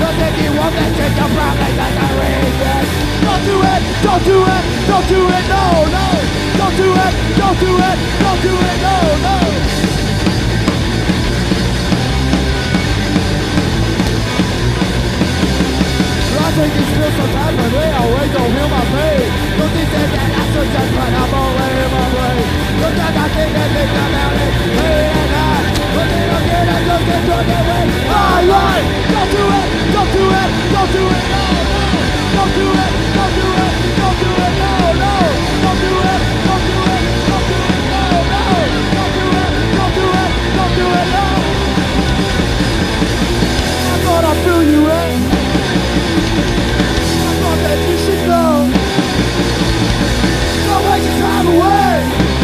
Cause if you want that shit, you're probably gonna read it. Don't do it, don't do it, don't do it, no, no. Don't do it, don't do it, don't do it, no, no. I think it's still sometimes, but they always don't feel my pain. Don't think that I should just run, I'm already in my brain. Sometimes I think that things about it, hey and I. But then again, I just get drunk that way. Alright, don't do it, don't do it, don't do it, no, no. Don't do it, don't do it, don't do it, no, no. Don't do it, don't do it, don't do it, no, no. Don't do it, don't do it, don't do it, no. I thought I feel you in. That you should know. Don't waste your time away.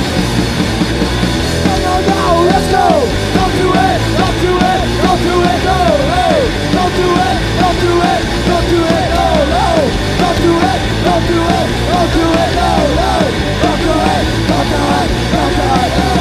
No, no, no, let's go. Don't do it, don't do it, don't do it, no, no. Don't do it, don't do it, don't do it, no, no. Don't do it, don't do it, don't do it, no, no. Don't do it, don't do it, don't do it, no.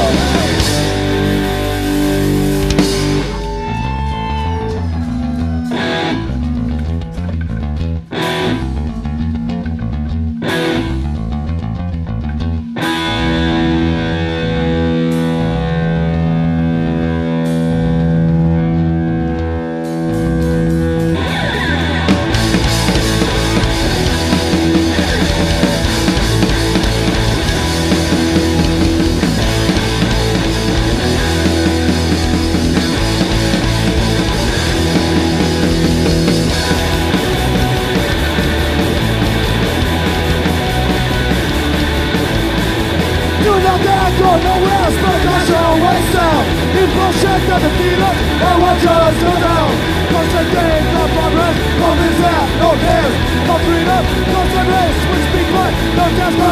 Just